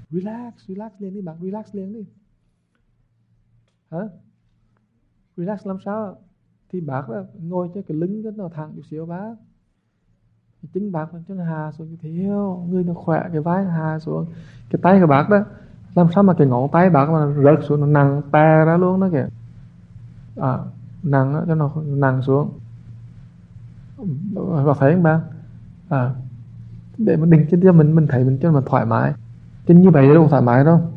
Relax liền đi bạn, relax liền đi. Hả? Relax làm sao? Thì bác đó, ngồi cho cái lưng nó thẳng chút xíu bác. Cái chân bác cho nó hạ xuống như thế, người nó khỏe, cái vai nó hạ xuống. Cái tay của bác đó, làm sao mà cái ngón tay bác mà rớt xuống, nó nặng tè ra luôn đó kìa. Nặng đó, cho nó nặng xuống. Bác thấy không bác? Để mà định cho mình thấy mình cho mình thoải mái. Chứ như vậy đâu thoải mái đâu.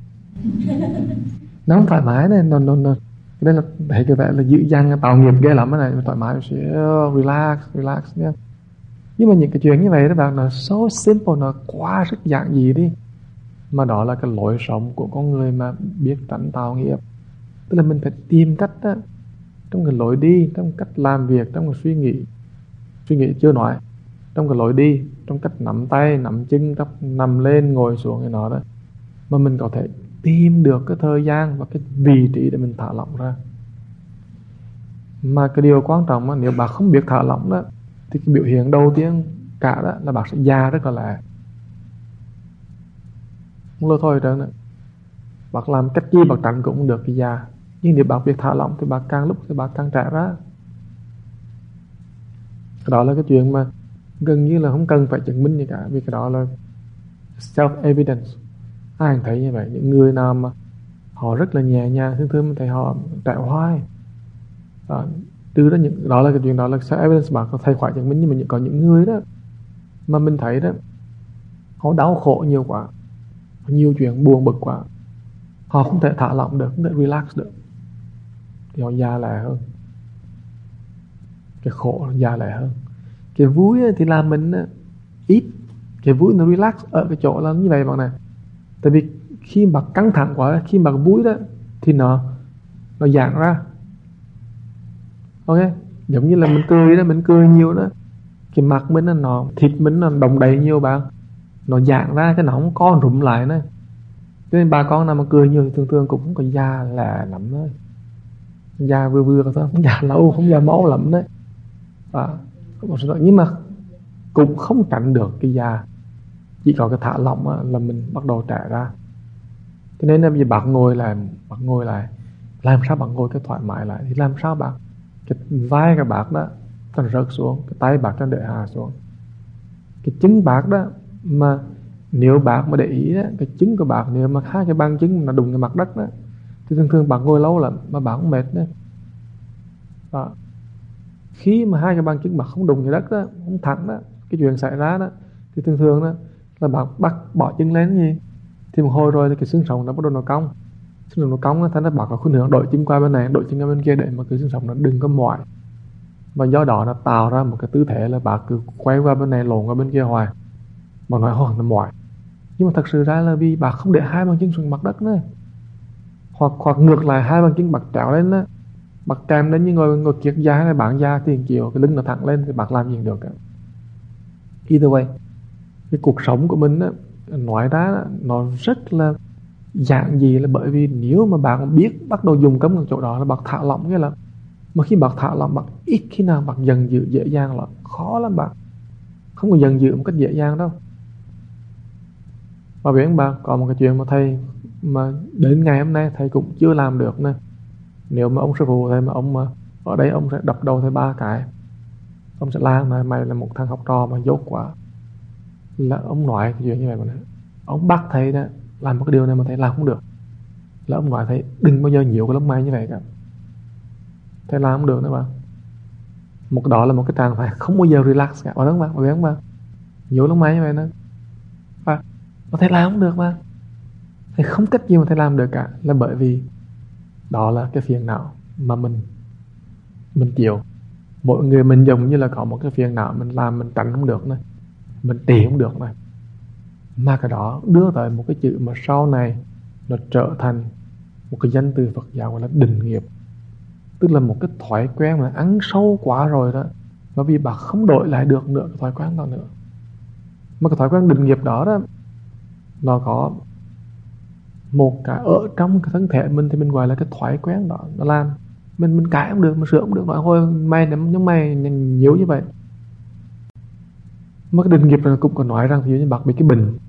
Nó không thoải mái này, nó đây là thấy cái vẻ là dữ dằn tạo nghiệp ghê lắm cái này, thoải mái sẽ relax nhé. Nhưng mà những cái chuyện như vậy đó bạn, nó so simple, nó quá sức giản dị đi, mà đó là cái lối sống của con người mà biết tránh tạo nghiệp. Tức là mình phải tìm cách đó, trong cái lối đi, trong cách làm việc, trong cái suy nghĩ chưa nói, trong cái lối đi, trong cách nắm tay, nắm chân, trong nằm lên, ngồi xuống cái nó đó, mà mình có thể tìm được cái thời gian và cái vị trí để mình thả lỏng ra. Mà cái điều quan trọng là nếu bạn không biết thả lỏng đó, thì cái biểu hiện đầu tiên cả đó là bạn sẽ già rất là lẹ. Không lâu thôi trơn đó. Bạn làm cách gì bạn tránh cũng được cái già. Nhưng nếu bạn biết thả lỏng thì bạn càng lúc thì bạn càng trẻ ra. Cái đó là cái chuyện mà gần như là không cần phải chứng minh gì cả, vì cái đó là self-evidence. Ai cũng thấy như vậy. Những người nào mà họ rất là nhẹ nhàng, thường mình thấy họ trẻ hoài. Từ đó đó là cái chuyện đó là self-evidence, bạn có thầy khỏi chứng minh. Nhưng mà có những người đó mà mình thấy đó, họ đau khổ nhiều quá, nhiều chuyện buồn bực quá, họ không thể thả lỏng được, không thể relax được, thì họ già lẹ hơn. Cái khổ nó già lẹ hơn. Cái vui thì làm mình ít. Cái vui nó relax ở cái chỗ là như vậy bạn này. Tại vì khi mà căng thẳng quá, khi mà vui đó, thì nó giãn ra. Ok, giống như là mình cười đó, mình cười nhiều đó, cái mặt mình nó thịt mình nó đồng đầy nhiều bạn, nó giãn ra, cái nó không có rụm lại nữa. Cho nên bà con nào mà cười nhiều thì thường cũng không có già là lắm thôi, già vừa thôi, không già lâu, không già máu lắm đấy. Nhưng mà cũng không tránh được cái già, chỉ có cái thả lỏng là mình bắt đầu trẻ ra. Cho nên là bây giờ bạn ngồi lại, làm sao bạn ngồi cái thoải mái lại, thì làm sao bạn cái vai cái bác đó nó rớt xuống, cái tay bác nó để hạ xuống, cái chân bác đó mà nếu bác mà để ý đó, cái chân của bác nếu mà hai cái bàn chân nó đụng cái mặt đất đó, thì thường bác ngồi lâu lắm mà bác cũng mệt đấy. Khi mà hai cái bàn chân bác không đụng cái đất đó, không thẳng đó, cái chuyện xảy ra đó, thì thường đó là bác bắt bỏ chân lên gì, thì một hồi rồi thì cái xương sống nó bắt đầu nó cong. Xương sống nó cong đó, thành ra bác có khuynh hướng đổi chân qua bên này, đổi chân qua bên kia để mà cái xương sống nó đừng có mỏi. Và do đó nó tạo ra một cái tư thế là bác cứ quay qua bên này lộn qua bên kia hoài, mà nói nó mỏi. Nhưng mà thật sự ra là vì bác không để hai bàn chân xuống mặt đất nữa, hoặc ngược lại hai bàn chân bác trèo lên đó, bác trèm lên như ngồi kiệt già hay là bạn già thì chiều cái lưng nó thẳng lên thì bác làm gì được cả. Either way, cái cuộc sống của mình đó, nói ra nó rất là giản dị, là bởi vì nếu mà bạn biết bắt đầu dùng cấm ở chỗ đó là bạn thả lỏng cái là, mà khi bạn thả lỏng bạn ít khi nào bạn giận dữ dễ dàng lắm, khó lắm bạn, không có giận dữ một cách dễ dàng đâu. Và biết bạn có một cái chuyện mà thầy mà đến ngày hôm nay thầy cũng chưa làm được nè. Nếu mà ông sư phụ thầy mà ông mà ở đây ông sẽ đập đầu thầy 3 cái, ông sẽ la mày là một thằng học trò mà dốt quá, là ông nói cái chuyện như vậy mà này. Ông bắt thầy đó làm một cái điều này mà thầy làm không được, là ông nói thầy đừng bao giờ nhiều cái lông mày như vậy cả, thầy làm không được nữa bạn. Một đó là một cái trạng thái không bao giờ relax cả, bạn biết không bạn? Nhiều lông mày như vậy nữa mà thầy làm không được mà, thầy không cách gì mà thầy làm được cả, là bởi vì đó là cái phiền não mà mình chịu. Mỗi người mình giống như là có một cái phiền não mình làm mình tránh không được này, mình trị không được này, mà cái đó đưa tới một cái chữ mà sau này nó trở thành một cái danh từ Phật giáo gọi là định nghiệp. Tức là một cái thói quen mà ăn sâu quá rồi đó, và vì bà không đổi lại được nữa cái thói quen đó nữa. Mà cái thói quen định nghiệp đó đó, nó có một cái ở trong cái thân thể mình thì mình gọi là cái thói quen đó, nó làm mình cãi không được, mình sửa không được, nói thôi mày nhưng mày nhiều như vậy. Mà cái định nghiệp này cũng có nói rằng ví dụ như bác bị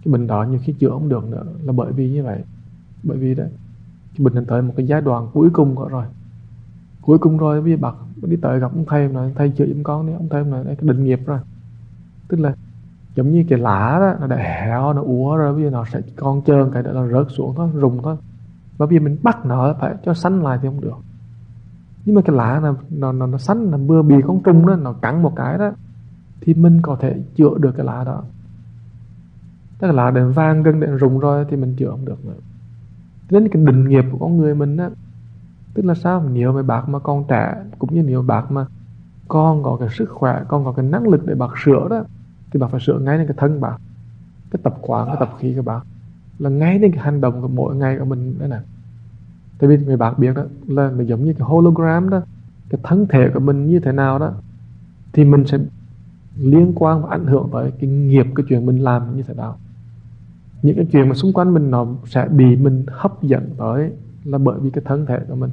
cái bệnh đó nhiều khi chữa không được nữa là bởi vì như vậy. Bởi vì đấy, cái bệnh tới một cái giai đoạn cuối cùng rồi. Cuối cùng rồi bây giờ bác đi tới gặp ông thầy nói thầy chữa giùm con đi. Ông thầy nói đây cái định nghiệp rồi. Tức là giống như cái lá đó, nó đã héo, nó úa rồi, bây giờ nó sẽ còn trơn cái đó là rớt xuống thôi, rụng thôi. Và bây giờ mình bắt nó phải cho xanh lại thì không được. Nhưng mà cái lá nó xanh, nó vừa bị con trùng đó, nó cắn một cái đó thì mình có thể chữa được cái lá đó. Tức là lá đến vàng gần đến rụng rồi thì mình chữa không được nữa. Thế nên cái định nghiệp của con người mình á, tức là sao? Nếu mà bác mà còn trẻ, cũng như nếu bác mà con có cái sức khỏe, con có cái năng lực để bác sửa đó, thì bác phải sửa ngay đến cái thân bác, cái tập quán, cái tập khí của bác, là ngay đến cái hành động của mỗi ngày của mình đó nè. Tại vì người bác biết đó là nó giống như cái hologram đó, cái thân thể của mình như thế nào đó thì mình sẽ liên quan và ảnh hưởng tới cái nghiệp, cái chuyện mình làm như thế nào. Những cái chuyện mà xung quanh mình nó sẽ bị mình hấp dẫn tới là bởi vì cái thân thể của mình.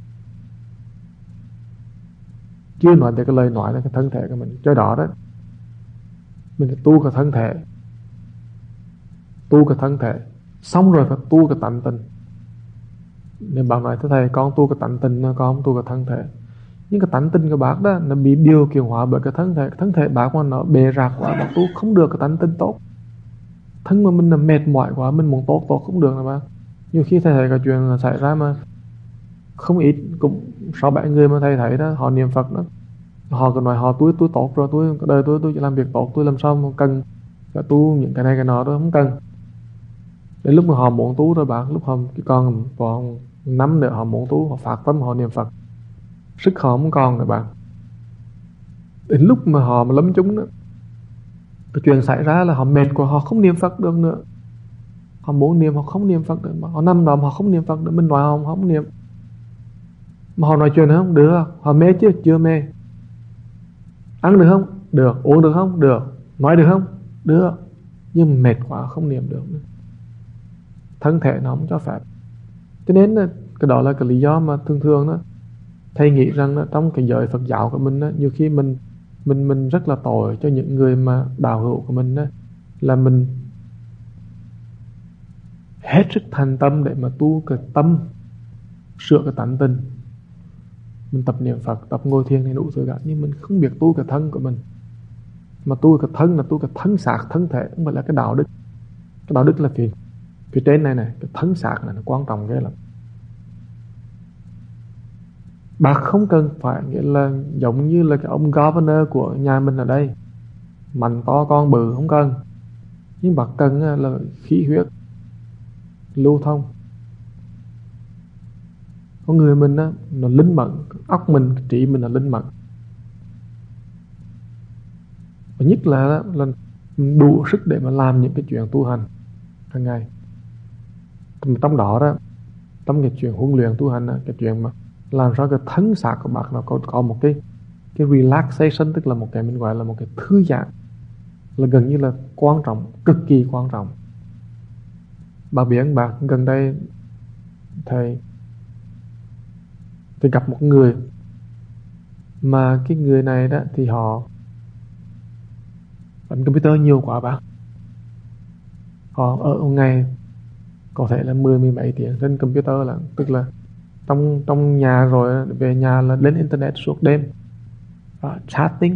Chưa nói về cái lời nói là cái thân thể của mình. Cho đó đó, mình phải tu cái thân thể. Tu cái thân thể xong rồi phải tu cái tánh tình. Nếu bạn nói thế thầy con tu cái tánh tình, con không tu cái thân thể. Nhưng cái tánh tình của bác đó nó bị điều khiển hóa bởi cái thân thể. Cái thân thể bác mà nó bề rạc quá, bác tu không được cái tánh tình tốt. Thân mà mình là mệt mỏi quá, mình muốn tốt không được là bác. Nhiều khi thầy thấy cái chuyện là xảy ra mà không ít, cũng 6-7 người mà thầy thấy đó, họ niệm Phật đó, họ cứ nói họ tôi tốt rồi, đời tôi chỉ làm việc tốt, tôi làm sao mà cần phải tu những cái này cái nọ, tôi không cần. Đến lúc mà họ muốn tu rồi bác, lúc họ còn năm nữa họ muốn tu, họ phát tâm họ niệm Phật, sức họ không còn rồi bạn. Đến lúc mà họ mà lâm chung đó, cái chuyện xảy ra là họ mệt quá, họ không niệm Phật được nữa. Họ muốn niệm, họ không niệm Phật được. Họ nằm đó mà họ không niệm Phật được. Mình nói họ không niệm. Mà họ nói chuyện không? Được. Họ mê chứ? Chưa mê. Ăn được không? Được. Uống được không? Được. Nói được không? Được. Nhưng mệt quá không niệm được nữa. Thân thể nó không cho phép. Cho nên cái đó là cái lý do mà thường đó, thầy nghĩ rằng trong cái giới Phật giáo của mình đó, nhiều khi mình rất là tội cho những người mà đạo hữu của mình đó, là mình hết sức thành tâm để mà tu cái tâm, sửa cái tánh tình. Mình tập niệm Phật, tập ngồi thiền này đủ thứ cả, nhưng mình không biết tu cái thân của mình. Mà tu cái thân là tu cái thân xác, thân thể, không phải là cái đạo đức. Cái đạo đức là phía trên này, cái thân xác này nó quan trọng ghê lắm. Bà không cần phải nghĩa là giống như là cái ông governor của nhà mình ở đây, mạnh to con bự, không cần. Nhưng bà cần là khí huyết lưu thông. Con người mình đó, nó linh mẫn, óc mình, trí mình là linh mẫn. Và nhất là đủ sức để mà làm những cái chuyện tu hành hàng ngày. Trong đó trong cái chuyện huấn luyện tu hành đó, cái chuyện mà làm sao cái thân xác của bạn nó có một cái relaxation, tức là một cái mình gọi là một cái thư giãn, là gần như là quan trọng, cực kỳ quan trọng. Bà biết bạn gần đây thầy gặp một người mà cái người này đó thì họ bấm computer nhiều quá bạn. Họ ở một ngày có thể là 10 mấy tiếng trên computer, là tức là trong nhà rồi về nhà là lên internet suốt đêm, chatting.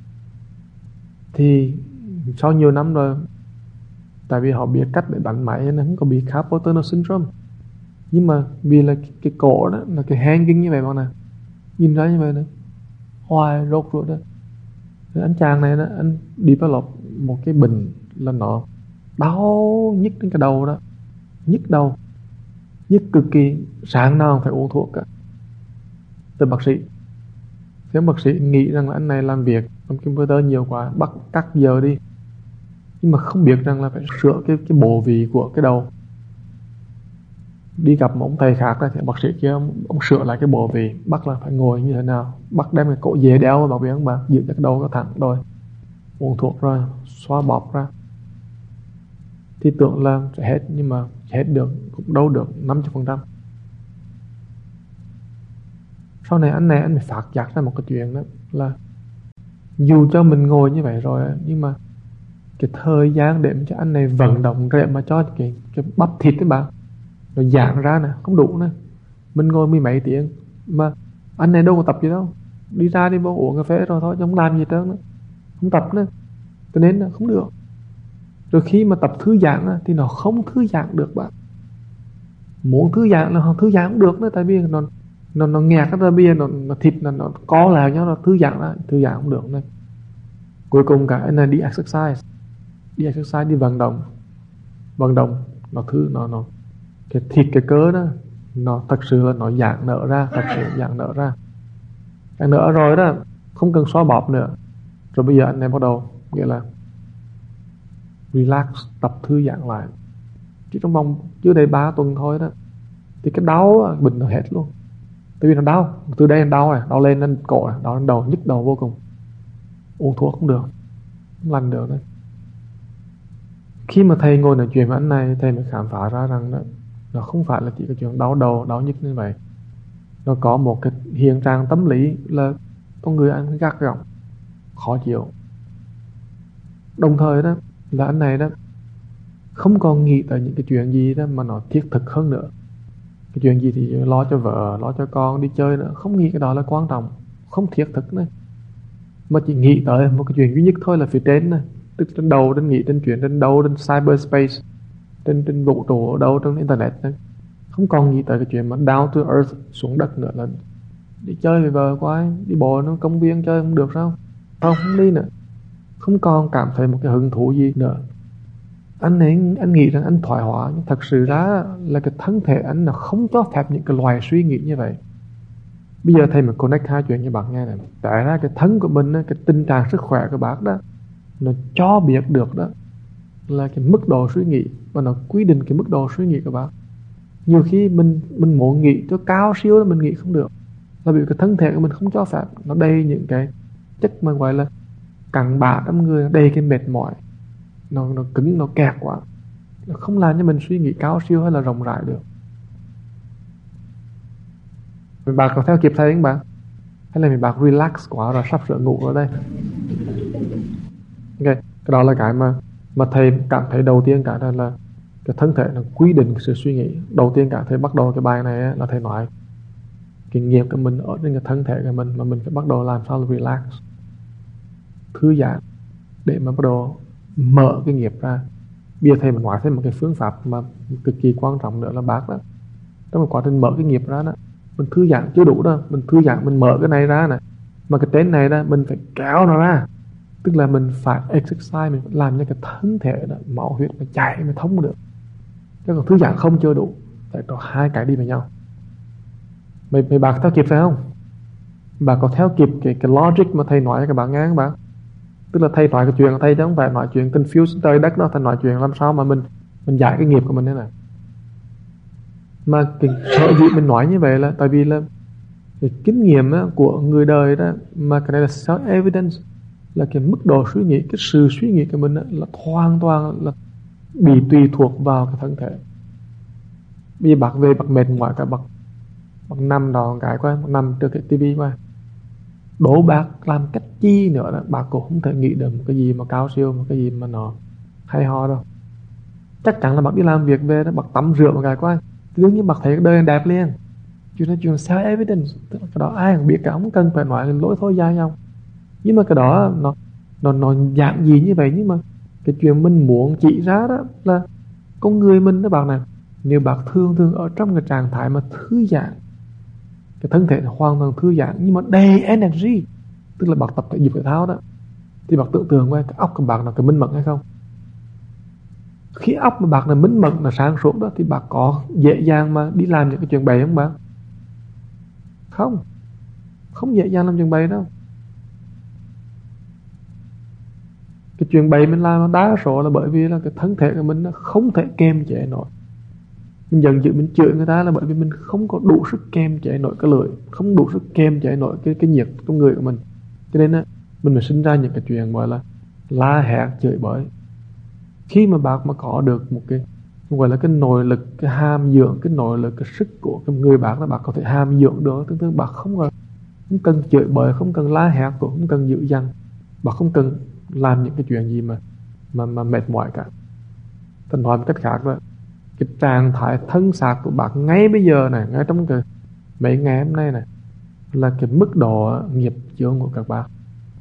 Thì sau nhiều năm rồi, tại vì họ biết cách để đánh máy nên không có bị carpal tunnel syndrome. Nhưng mà vì là cái cổ đó là cái hanging như vậy bạn nè, nhìn ra như vậy nữa, hoài rốt ruột đó. Rồi anh chàng này đó, anh develop một cái bệnh là nó đau nhức trên cái đầu đó, nhức cực kỳ, sáng nào phải uống thuốc cả. Từ bác sĩ, nếu bác sĩ nghĩ rằng là anh này làm việc trong computer nhiều quá, bắt cắt giờ đi, nhưng mà không biết rằng là phải sửa cái bộ vị của cái đầu. Đi gặp một ông thầy khác đó, thì bác sĩ kia ông sửa lại cái bộ vị, bắt là phải ngồi như thế nào, bắt đem cái cổ dễ đeo, bác biết không bà, giữ cho cái đầu nó thẳng rồi, uống thuốc rồi xóa bóp ra. Thì tưởng là sẽ hết, nhưng mà hết được cũng đâu được 50%. Sau này anh phải phát giác ra một cái chuyện đó là dù cho mình ngồi như vậy rồi, nhưng mà cái thời gian để cho anh này vận động để mà cho cái bắp thịt đấy bạn nó giãn ra nè, không đủ nè. Mình ngồi mười mấy tiếng mà anh này đâu có tập gì đâu, đi ra đi vô uống cà phê rồi thôi chứ không làm gì trơn nữa, không tập nữa, cho nên là không được. Rồi khi mà tập thư giãn thì nó không thư giãn được bạn. Muốn thư giãn là thư giãn cũng được nữa, tại vì nó nghẹt ra bia, nó thịt nó co lại nhau, nó thư giãn không được nữa. Cuối cùng cả anh này đi exercise, đi vận động nó cái thịt cái cơ đó nó thật sự là nó giãn nở ra, giãn nở rồi đó, không cần xoa bóp nữa. Rồi bây giờ anh em bắt đầu nghĩa là relax, tập thư giãn lại. Chỉ trong vòng chưa đầy 3 tuần thôi đó thì cái đau bình nó hết luôn. Tại vì nó đau, từ đây đau lên đến cổ này, đau lên đầu, nhức đầu vô cùng. Uống thuốc không được, không lành được đấy. Khi mà thầy ngồi nói chuyện với anh này, thầy mới khám phá ra rằng đó, nó không phải là chỉ cái chuyện đau đầu, đau nhức như vậy. Nó có một cái hiện trạng tâm lý là con người anh gắt gỏng, khó chịu. Đồng thời đó là anh này đó không còn nghĩ tới những cái chuyện gì đó mà nó thiết thực hơn nữa. Cái chuyện gì thì lo cho vợ, lo cho con, đi chơi nữa, không nghĩ cái đó là quan trọng, không thiết thực nữa. Mà chỉ nghĩ tới một cái chuyện duy nhất thôi là phía trên này. Tức trên đầu, trên nghĩ trên chuyện trên đâu, trên cyberspace, trên vũ trụ ở đâu, trên internet này. Không còn nghĩ tới cái chuyện mà down to earth, xuống đất nữa, là đi chơi với vợ quá, đi bộ nó công viên chơi không được sao? Không đi nữa. Không còn cảm thấy một cái hứng thú gì nữa. Anh nghĩ rằng anh thoái hóa, nhưng thật sự ra là cái thân thể anh nó không cho phép những cái loài suy nghĩ như vậy. Bây giờ thầy mình connect hai chuyện như bạn nghe này. Tại ra cái thân của mình, cái tình trạng sức khỏe của bác đó, nó cho biết được đó là cái mức độ suy nghĩ, và nó quy định cái mức độ suy nghĩ của bác. Nhiều khi mình muốn nghĩ cho cao siêu là mình nghĩ không được, là vì cái thân thể của mình không cho phép. Nó đầy những cái chất mà gọi là cặn bã trong người, đầy cái mệt mỏi, nó cứng, nó kẹt quá, nó không làm cho mình suy nghĩ cao siêu hay là rộng rãi được. Mình bạn có theo kịp thầy không bạn? Hay là mình bạn relax quá rồi sắp sửa ngủ ở đây? Ok, cái đó là cái mà thầy cảm thấy đầu tiên cả là cái thân thể nó quy định cái sự suy nghĩ. Đầu tiên cả thầy bắt đầu cái bài này là thầy nói cái nghiệp của mình ở trên cái thân thể của mình, mà mình phải bắt đầu làm sao là relax, thư giãn để mà bắt đầu mở cái nghiệp ra. Bây giờ thầy mình nói thêm một cái phương pháp mà cực kỳ quan trọng nữa là bác đó, trong quá trình mở cái nghiệp ra đó, mình thư giãn chưa đủ đâu, mình thư giãn mình mở cái này ra nè, mà cái trên này đó mình phải kéo nó ra. Tức là mình phải exercise, mình phải làm cho cái thân thể đó máu huyết nó chảy, nó thông được. Chứ còn thư giãn không chưa đủ, phải có hai cái đi với nhau. Mấy bạn theo kịp phải không? Bạn có theo kịp cái logic mà thầy nói cho các bạn nghe không bạn? Tức là thầy nói cái chuyện của thầy chứ không phải nói chuyện confuse trời đất đó. Thầy nói chuyện làm sao mà mình giải cái nghiệp của mình thế này. Mà cái sở dĩ mình nói như vậy là tại vì là cái kinh nghiệm của người đời đó, mà cái này là self-evidence, là cái mức độ suy nghĩ, cái sự suy nghĩ của mình là hoàn toàn là bị tùy thuộc vào cái thân thể. Bây giờ bác về bác mệt mỏi cả, bác nằm đó cái quá, bác nằm trước cái tivi quá, đố bác làm cách chi nữa đó, bác cũng không thể nghĩ được một cái gì mà cao siêu, một cái gì mà nó hay ho đâu. Chắc chắn là bác đi làm việc về đó, bác tắm rửa một cái quá, đương nhiên bác thấy cái đời đẹp liền. Chuyện đó chuyện self-evidence, tức là cái đó ai cũng biết cả, không cần phải nói lỗi thôi dài nhau. Nhưng mà cái đó nó dạng gì như vậy. Nhưng mà cái chuyện mình muốn chỉ ra đó là con người mình đó bạn này, nếu bác thường ở trong cái trạng thái mà thư giãn, cái thân thể hoàn toàn thư giãn nhưng mà đầy energy, tức là bác tập thể dục thể thao đó, thì bác tưởng tượng coi cái óc của bác là cái minh mẫn hay không. Khi óc mà bác là minh mẫn, là sáng suốt đó, thì bác có dễ dàng mà đi làm những cái chuyện bậy không bác? Không dễ dàng làm chuyện bậy đâu. Cái chuyện bậy mình làm đa số là bởi vì là cái thân thể của mình nó không thể kiềm chế nổi. Mình giận dữ mình chửi người ta là bởi vì mình không có đủ sức kiềm chế nổi cái lưỡi, không đủ sức kiềm chế nổi cái nhiệt trong người của mình. Cho nên á, mình phải sinh ra những cái chuyện gọi là la hét chửi bới. Khi mà bác mà có được một cái gọi là cái nội lực, cái hàm dưỡng, cái nội lực, cái sức của cái người bác là bác có thể hàm dưỡng được. Tương tự bác không cần chửi bới, không cần la hét, cũng không cần dữ dằn, bác không cần làm những cái chuyện gì mà mà mệt mỏi cả. Tôi nói một cách khác là cái trạng thái thân xác của bác ngay bây giờ này, ngay trong cái mấy ngày hôm nay này, là cái mức độ nghiệp chướng của các bác.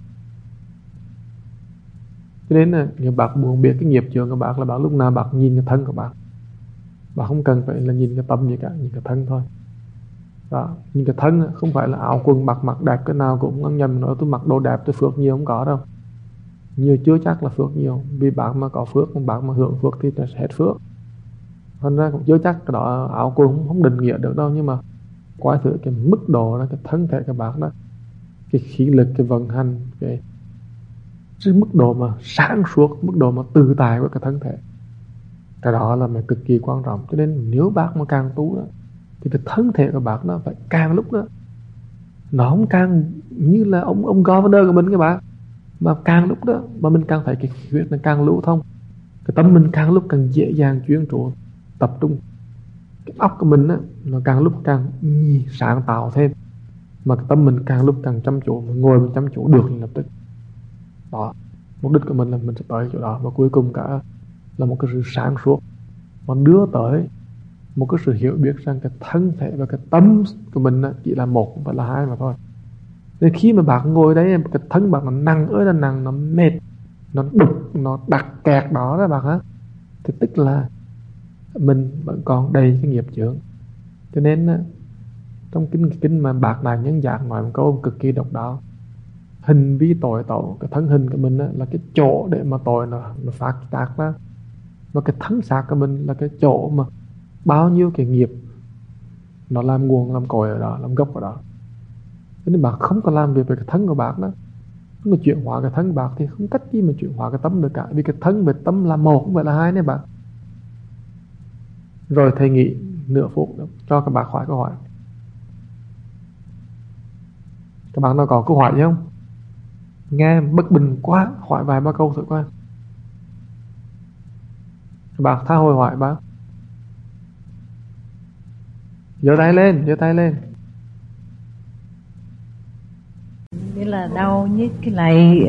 Cho nên là nếu bác muốn biết cái nghiệp chướng của bác là bác lúc nào bác nhìn cái thân của bác. Bác không cần phải là nhìn cái tâm gì cả, nhìn cái thân thôi. Đó, nhìn cái thân không phải là áo quần bác mặc đẹp cái nào cũng ăn nhầm nói tôi mặc đồ đẹp tôi phước nhiều, không có đâu. Nhiều chưa chắc là phước nhiều, vì bác mà có phước, bác mà hưởng phước thì sẽ hết phước. Thành ra cũng chưa chắc cái đó áo quần không định nghĩa được đâu. Nhưng mà quay thử cái mức độ đó, cái thân thể các bác đó, cái khí lực, cái vận hành, cái mức độ mà sáng suốt, mức độ mà tự tại của cái thân thể, cái đó là mà cực kỳ quan trọng. Cho nên nếu bác mà càng tu đó, thì cái thân thể của bác nó phải càng lúc đó nó không càng như là ông governor của mình các bạn, mà càng lúc đó mà mình càng thấy cái huyết nó càng lưu thông, cái tâm mình càng lúc càng dễ dàng chuyên chú tập trung, cái óc của mình á nó càng lúc càng sáng tạo thêm, mà cái tâm mình càng lúc càng chăm chú, ngồi mình chăm chú được lập tức. Đó, mục đích của mình là mình sẽ tới chỗ đó, và cuối cùng cả là một cái sự sáng suốt mà đưa tới một cái sự hiểu biết rằng cái thân thể và cái tâm của mình chỉ là một, không phải là hai mà thôi. Nên khi mà bạn ngồi đấy, cái thân bạn nó nặng ơi là nặng, nó mệt, nó đục, nó đặc kẹt đó đó bạn á, thì tức là mình vẫn còn đầy cái nghiệp chướng. Cho nên trong kinh mà Bạc Đại Nhân Giác nói một câu cực kỳ độc đáo: hình vi tội tổ. Cái thân hình của mình là cái chỗ để mà tội nó phát tác ra, và cái thân xác của mình là cái chỗ mà bao nhiêu cái nghiệp nó làm nguồn, làm cội ở đó, làm gốc ở đó. Cho nên bạn không có làm việc về cái thân của bạn đó, không có chuyển hóa cái thân của bạn, thì không cách gì mà chuyển hóa cái tâm được cả. Vì cái thân và tâm là một, không phải là hai đấy bạn. Rồi thầy nghĩ nửa phút cho các bạn hỏi câu hỏi. Các bạn nào có câu hỏi gì không? Nghe bất bình quá, hỏi vài ba câu thử coi. Các bạn tha hồi hỏi bạn. Giơ tay lên, giơ tay lên. Nghĩa là đau nhức cái lại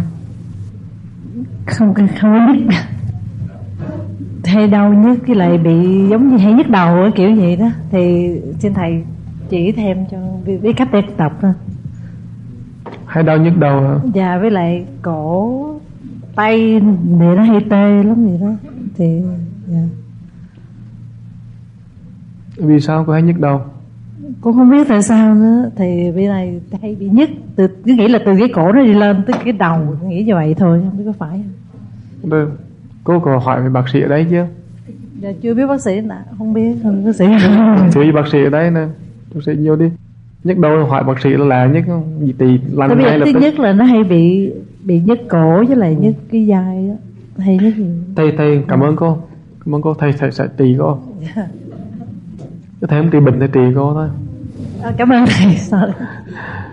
không có nhức, hay đau nhức cái lại bị giống như hay nhức đầu ở kiểu vậy đó, thì xin thầy chỉ thêm cho biết cách để tập thôi. Hay đau nhức đầu hả? Dạ, với lại cổ tay thì nó hay tê lắm vậy đó, thì dạ. Vì sao cô hay nhức đầu? Cũng không biết tại sao nữa, thì bên này hay bị nhức cứ nghĩ là từ cái cổ nó đi lên tới cái đầu, nghĩ như vậy thôi, không biết có phải không. Được. Cô có hỏi về bác sĩ ở đây chưa? Dạ chưa biết bác sĩ nào, không biết bác sĩ. Thử bác sĩ ở đây nè, bác sĩ nhiều đi. Nhức đầu hỏi bác sĩ là nhức không? Gì tì lăn ngay lập tức. Thứ nhất là nó hay bị nhức cổ với lại nhức cái vai đó, hay nhức gì. Thầy cảm ơn cô. Cảm ơn cô, thầy sẽ trị cô. Thầy không trị bệnh, thầy trị cô thôi. Cảm ơn thầy.